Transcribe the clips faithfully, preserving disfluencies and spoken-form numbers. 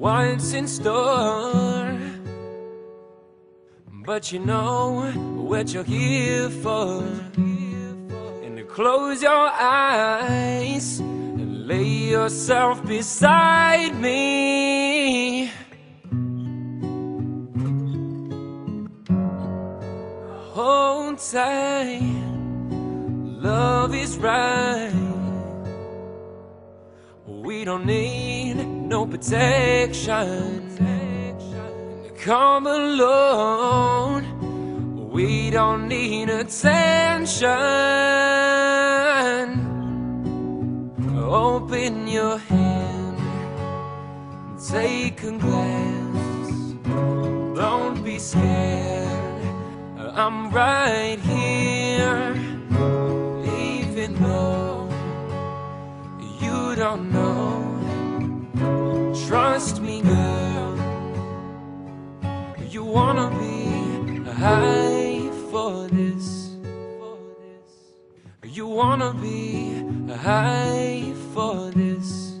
what's in store, but you know what you're here for. And to close your eyes and lay yourself beside me. Hold tight, love is right. We don't need no protection. Come alone, we don't need attention. Open your hand, take a glance. Don't be scared, I'm right here. Even though you don't know, trust me, girl. You wanna be high for this. You wanna be high for this.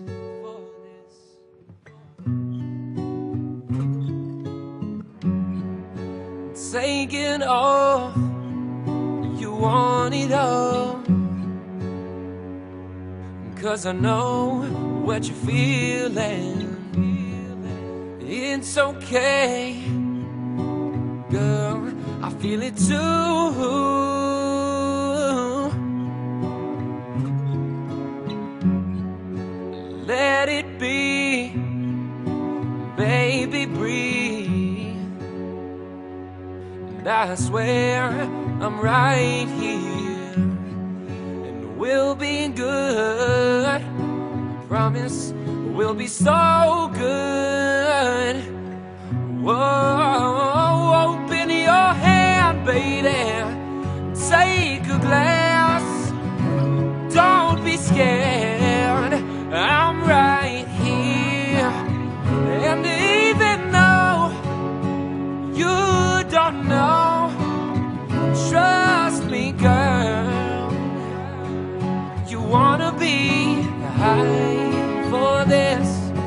Take it off, you want it all. 'Cause I know what you're feeling. It's okay, girl, I feel it too. Let it be, baby, breathe. And I swear I'm right here, and we'll be good. Promise we'll be so good. Whoa, open your hand, baby. Take a glass. Don't be scared, I'm right here. And even though you don't know, trust me, girl. You wanna be high for this.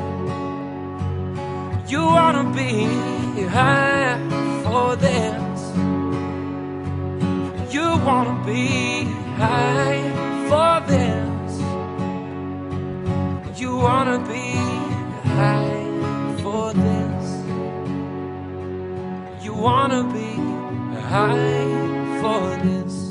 You wanna be high for this. You wanna be high for this. You wanna be high for this. You wanna be high for this.